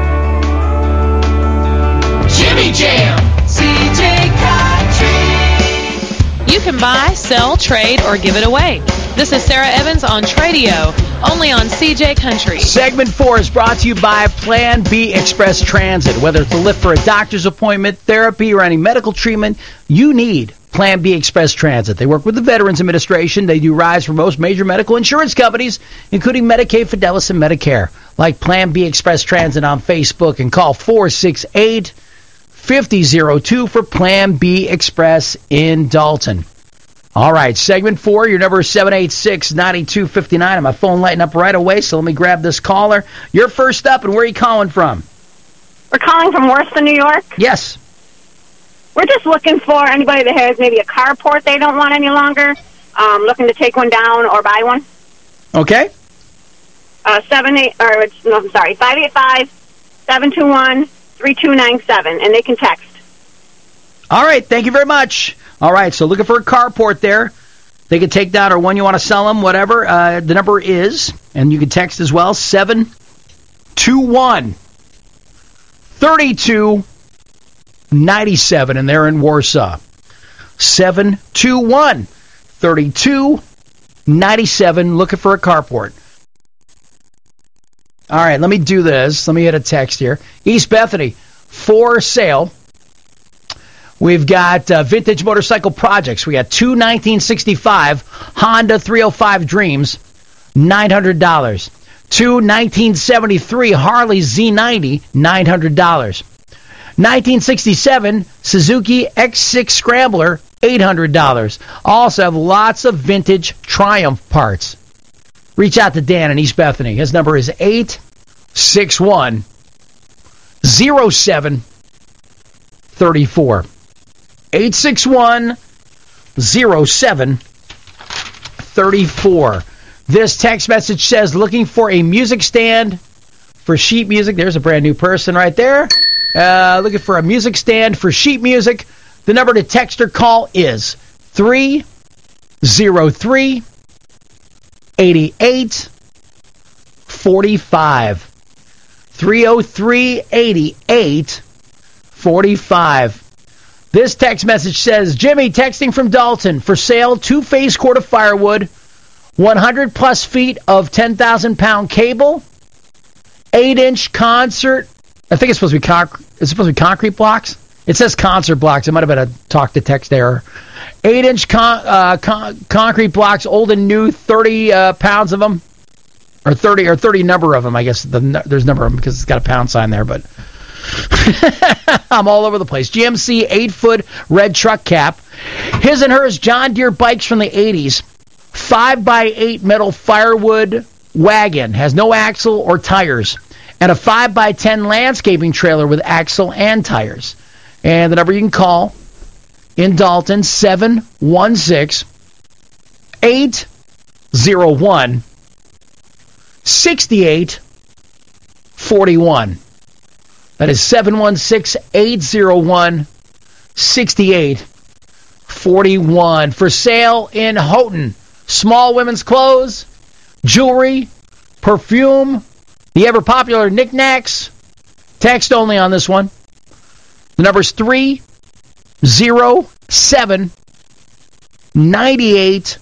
Jimmy Jam, C J Country. You can buy, sell, trade, or give it away. This is Sarah Evans on Tradio, only on C J Country. Segment four is brought to you by Plan B Express Transit. Whether it's a lift for a doctor's appointment, therapy, or any medical treatment, you need Plan B Express Transit. They work with the Veterans Administration. They do rides for most major medical insurance companies, including Medicaid, Fidelis, and Medicare. Like Plan B Express Transit on Facebook and call four six eight, five zero zero two for Plan B Express in Dalton. All right, segment four, your number is seven eight six, nine two five nine, and my phone lighting up right away, so let me grab this caller. You're first up, and where are you calling from? We're calling from Worcester, New York. Yes. We're just looking for anybody that has maybe a carport they don't want any longer, um, looking to take one down or buy one. Okay. Uh, seven eight, or it's, no, I'm sorry, five eight five, seven two one, three two nine seven, and they can text. All right, thank you very much. All right, so looking for a carport there. They can take down or one you want to sell them, whatever. Uh, the number is, and you can text as well, seven two one, three two nine seven, and they're in Warsaw. seven two one, three two nine seven, looking for a carport. All right, let me do this. Let me hit a text here. East Bethany, for sale. We've got uh, vintage motorcycle projects. We got two nineteen sixty-five Honda three oh five Dreams, nine hundred dollars. Two nineteen seventy-three Harley Z ninety, nine hundred dollars. nineteen sixty-seven Suzuki X six Scrambler, eight hundred dollars. Also have lots of vintage Triumph parts. Reach out to Dan in East Bethany. His number is eight six one, zero seven three four. eight six one, zero seven three four. This text message says, looking for a music stand for sheet music. There's a brand new person right there. Uh, looking for a music stand for sheet music. The number to text or call is three oh three, eight eight four five. three oh three, eight eight four five. This text message says, Jimmy, texting from Dalton, for sale, two-phase cord of firewood, one hundred plus feet of ten thousand pound cable, eight inch concert, I think it's supposed to be conc- it's supposed to be concrete blocks. It says concert blocks. It might have been a talk-to-text error. eight inch con- uh, con- concrete blocks, old and new, thirty uh, pounds of them, or thirty or thirty number of them, I guess. The, there's a number of them because it's got a pound sign there, but I'm all over the place. G M C eight-foot red truck cap. His and hers John Deere bikes from the eighties. five by eight metal firewood wagon. Has no axle or tires. And a five by ten landscaping trailer with axle and tires. And the number you can call in Dalton, seven one six, eight oh one, six eight four one. That is seven one six, eight oh one, six eight four one. For sale in Houghton. Small women's clothes, jewelry, perfume, the ever-popular knickknacks. Text only on this one. The number's three oh seven, ninety-eight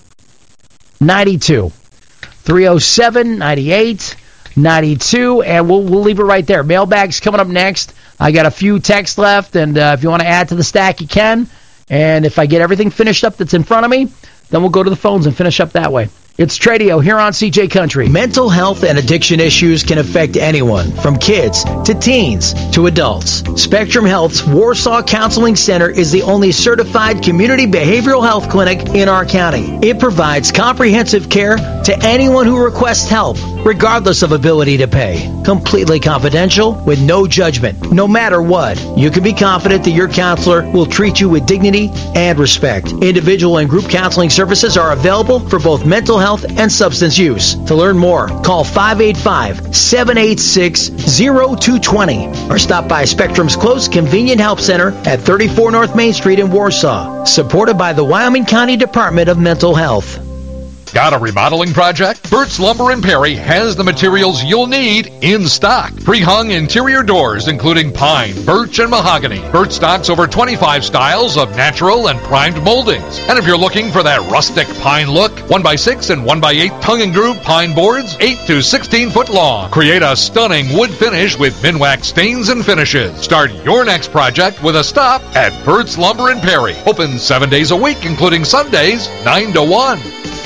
ninety-two. three oh seven, ninety-eight ninety-two, and we'll we'll leave it right there. Mailbag's coming up next. I got a few texts left, and uh, if you want to add to the stack, you can. And if I get everything finished up that's in front of me, then we'll go to the phones and finish up that way. It's Tradio here on C J Country. Mental health and addiction issues can affect anyone, from kids to teens to adults. Spectrum Health's Warsaw Counseling Center is the only certified community behavioral health clinic in our county. It provides comprehensive care to anyone who requests help, regardless of ability to pay. Completely confidential, with no judgment, no matter what. You can be confident that your counselor will treat you with dignity and respect. Individual and group counseling services are available for both mental health and substance use. To learn more, call five eight five, seven eight six, zero two two zero or stop by Spectrum's close, convenient help center at thirty-four North Main Street in Warsaw. Supported by the Wyoming County Department of Mental Health. Got a remodeling project? Burt's Lumber in Perry has the materials you'll need in stock. Pre-hung interior doors including pine, birch, and mahogany. Burt stocks over twenty-five styles of natural and primed moldings. And if you're looking for that rustic pine look, one by six and one by eight tongue and groove pine boards, eight to sixteen foot long. Create a stunning wood finish with Minwax stains and finishes. Start your next project with a stop at Burt's Lumber in Perry. Open seven days a week, including Sundays, nine to one.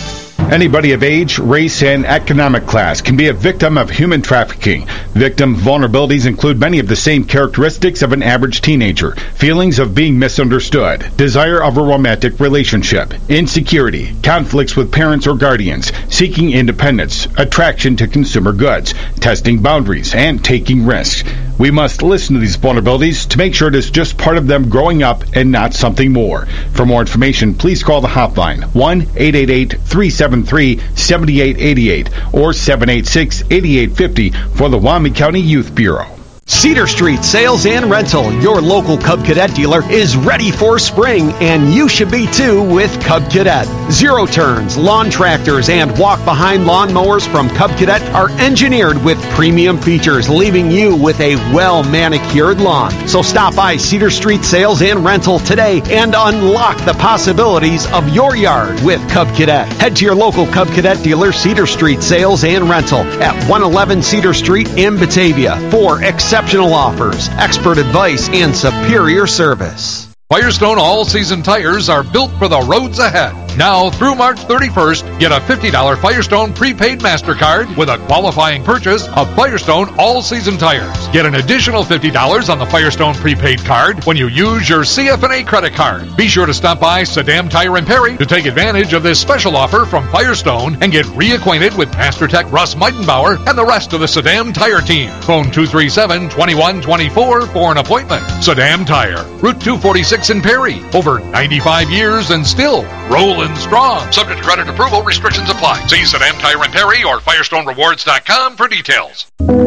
Anybody of age, race, and economic class can be a victim of human trafficking. Victim vulnerabilities include many of the same characteristics of an average teenager: feelings of being misunderstood, desire of a romantic relationship, insecurity, conflicts with parents or guardians, seeking independence, attraction to consumer goods, testing boundaries, and taking risks. We must listen to these vulnerabilities to make sure it is just part of them growing up and not something more. For more information, please call the hotline one eight eight eight, three seven three, seven eight eight eight or seven eight six, eight eight five zero for the Wyoming County Youth Bureau. Cedar Street Sales and Rental, your local Cub Cadet dealer, is ready for spring, and you should be too with Cub Cadet. Zero turns, lawn tractors, and walk-behind lawn mowers from Cub Cadet are engineered with premium features, leaving you with a well-manicured lawn. So stop by Cedar Street Sales and Rental today and unlock the possibilities of your yard with Cub Cadet. Head to your local Cub Cadet dealer, Cedar Street Sales and Rental, at one eleven Cedar Street in Batavia for exceptional offers, expert advice, and superior service. Firestone all-season tires are built for the roads ahead. Now through March thirty-first, get a fifty dollars Firestone prepaid MasterCard with a qualifying purchase of Firestone all-season tires. Get an additional fifty dollars on the Firestone prepaid card when you use your C F N A credit card. Be sure to stop by Saddam Tire in Perry to take advantage of this special offer from Firestone and get reacquainted with Master Tech Russ Meidenbauer and the rest of the Saddam Tire team. Phone two three seven, two one two four for an appointment. Saddam Tire, Route two forty-six in Perry. Over ninety-five years and still rolling strong. Subject to credit approval, restrictions apply. See Saddam Tire in Perry or Firestone Rewards dot com for details.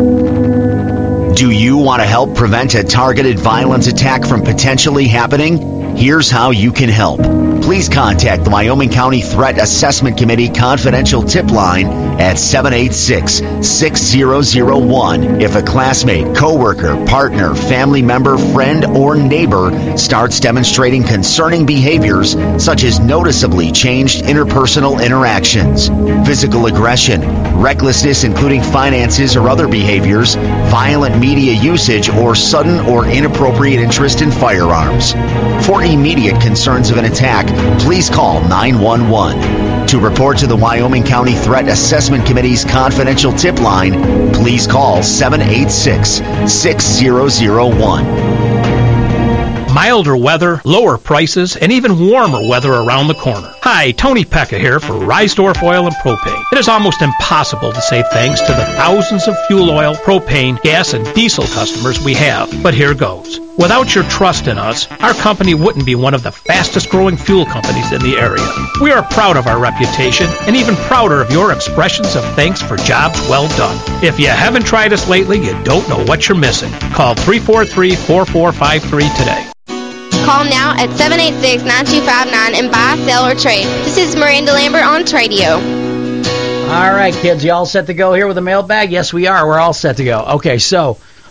Do you want to help prevent a targeted violence attack from potentially happening? Here's how you can help. Please contact the Wyoming County Threat Assessment Committee confidential tip line at seven eight six, six zero zero one if a classmate, coworker, partner, family member, friend, or neighbor starts demonstrating concerning behaviors such as noticeably changed interpersonal interactions, physical aggression, recklessness including finances or other behaviors, violent media usage, or sudden or inappropriate interest in firearms. For immediate concerns of an attack, please call nine one one. To report to the Wyoming County Threat Assessment Committee's confidential tip line, please call seven eight six, six zero zero one. Milder weather, lower prices, and even warmer weather around the corner. Hi, Tony Pecca here for Rysdorf Oil and Propane. It is almost impossible to say thanks to the thousands of fuel oil, propane, gas, and diesel customers we have, but here goes. Without your trust in us, our company wouldn't be one of the fastest growing fuel companies in the area. We are proud of our reputation and even prouder of your expressions of thanks for jobs well done. If you haven't tried us lately, you don't know what you're missing. Call three four three, four four five three today. Call now at seven eight six, nine two five nine and buy, sell, or trade. This is Miranda Lambert on Tradio. All right, kids, you all set to go here with the mailbag? Yes, we are. We're all set to go. Okay, so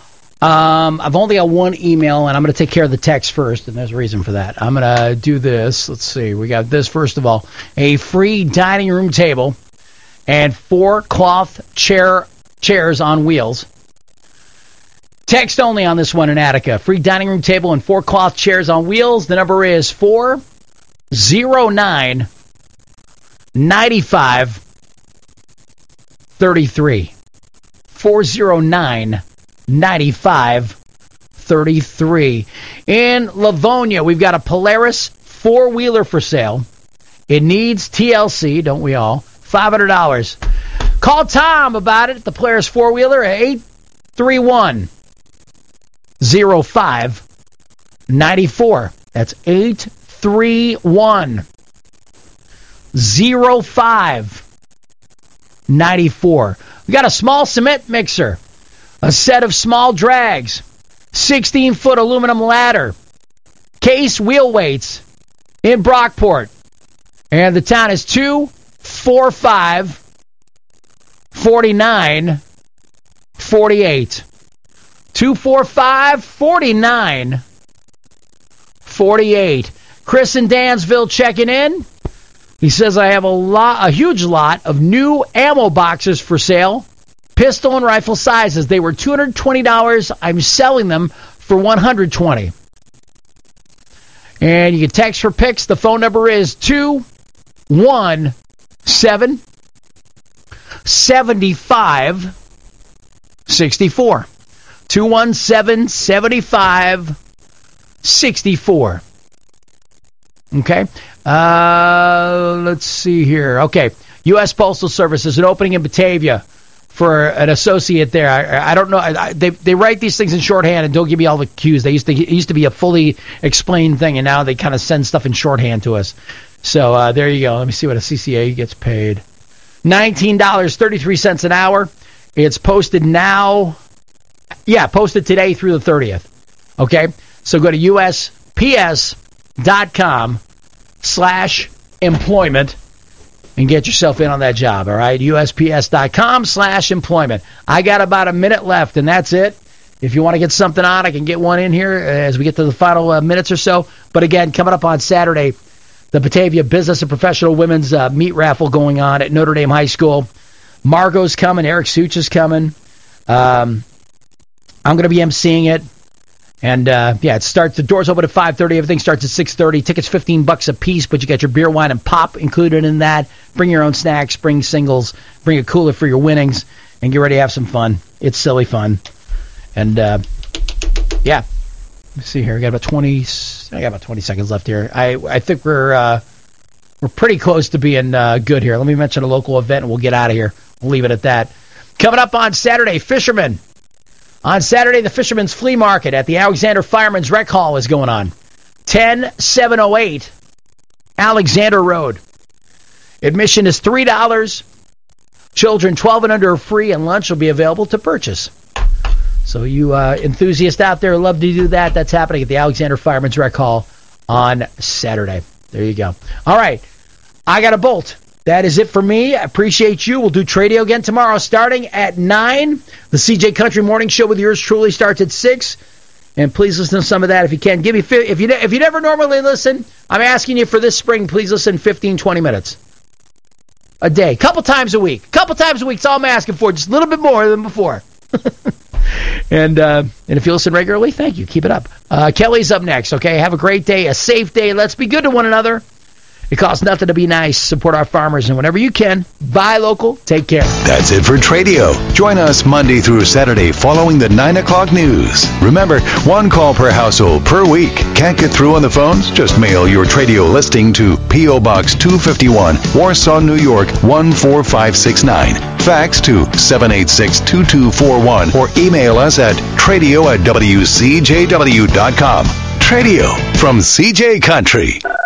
Um, I've only got one email, and I'm going to take care of the text first, and there's a reason for that. I'm going to do this. Let's see. We got this, first of all. A free dining room table and four cloth chair chairs on wheels. Text only on this one in Attica. Free dining room table and four cloth chairs on wheels. The number is four oh nine, nine five three three. four oh nine, nine five three three. In Livonia, we've got a Polaris four-wheeler for sale. It needs T L C, don't we all? five hundred dollars. Call Tom about it, the Polaris four-wheeler, at eight three one, oh five nine four. That's eight three one, oh five nine four. We got a small cement mixer, a set of small drags, sixteen-foot aluminum ladder, case wheel weights in Brockport. And the town is two four five, four nine four eight. two four five, four nine four eight. Chris in Dansville checking in. He says, I have a lot, a huge lot of new ammo boxes for sale. Pistol and rifle sizes. They were two hundred twenty dollars. I'm selling them for one hundred twenty dollars. And you can text for picks. The phone number is two one seven, seven five six four. two one seven, seven five six four. Okay. Uh, let's see here. Okay. U S Postal Service is an opening in Batavia for an associate there. I, I don't know. I, they they write these things in shorthand and don't give me all the cues. They used to it used to be a fully explained thing, and now they kind of send stuff in shorthand to us. So uh, there you go. Let me see what a C C A gets paid. nineteen dollars and thirty-three cents an hour. It's posted now. Yeah, posted today through the thirtieth. Okay? So go to U S P S dot com slash employment and get yourself in on that job, all right? U S P S dot com slash employment. I got about a minute left, and that's it. If you want to get something on, I can get one in here as we get to the final uh, minutes or so. But again, coming up on Saturday, the Batavia Business and Professional Women's uh, Meat Raffle going on at Notre Dame High School. Margot's coming. Eric Such is coming. Um, I'm going to be emceeing it. And, uh, yeah, it starts, the doors open at five thirty. Everything starts at six thirty. Tickets fifteen bucks a piece, but you got your beer, wine, and pop included in that. Bring your own snacks, bring singles, bring a cooler for your winnings, and get ready to have some fun. It's silly fun. And, uh, yeah. Let's see here. I got about twenty, I got about twenty seconds left here. I, I think we're, uh, we're pretty close to being, uh, good here. Let me mention a local event and we'll get out of here. We'll leave it at that. Coming up on Saturday, Fisherman. On Saturday, the Fisherman's Flea Market at the Alexander Fireman's Rec Hall is going on. ten seven oh eight Alexander Road. Admission is three dollars. Children twelve and under are free, and lunch will be available to purchase. So you uh, enthusiasts out there love to do that. That's happening at the Alexander Fireman's Rec Hall on Saturday. There you go. All right. I got a bolt. That is it for me. I appreciate you. We'll do Tradio again tomorrow starting at nine. The C J Country Morning Show with yours truly starts at six. And please listen to some of that if you can. Give me if you if you never normally listen, I'm asking you for this spring, please listen fifteen, twenty minutes a day. Couple times a week. Couple times a week. That's all I'm asking for. Just a little bit more than before. and uh, and if you listen regularly, thank you. Keep it up. Uh, Kelly's up next, okay? Have a great day, a safe day. Let's be good to one another. It costs nothing to be nice. Support our farmers, and whenever you can, buy local. Take care. That's it for Tradio. Join us Monday through Saturday following the nine o'clock news. Remember, one call per household per week. Can't get through on the phones? Just mail your Tradio listing to P O. Box two fifty-one, Warsaw, New York, one four five six nine. Fax to seven eight six, two two four one or email us at tradio at w c j w dot com. Tradio from C J Country.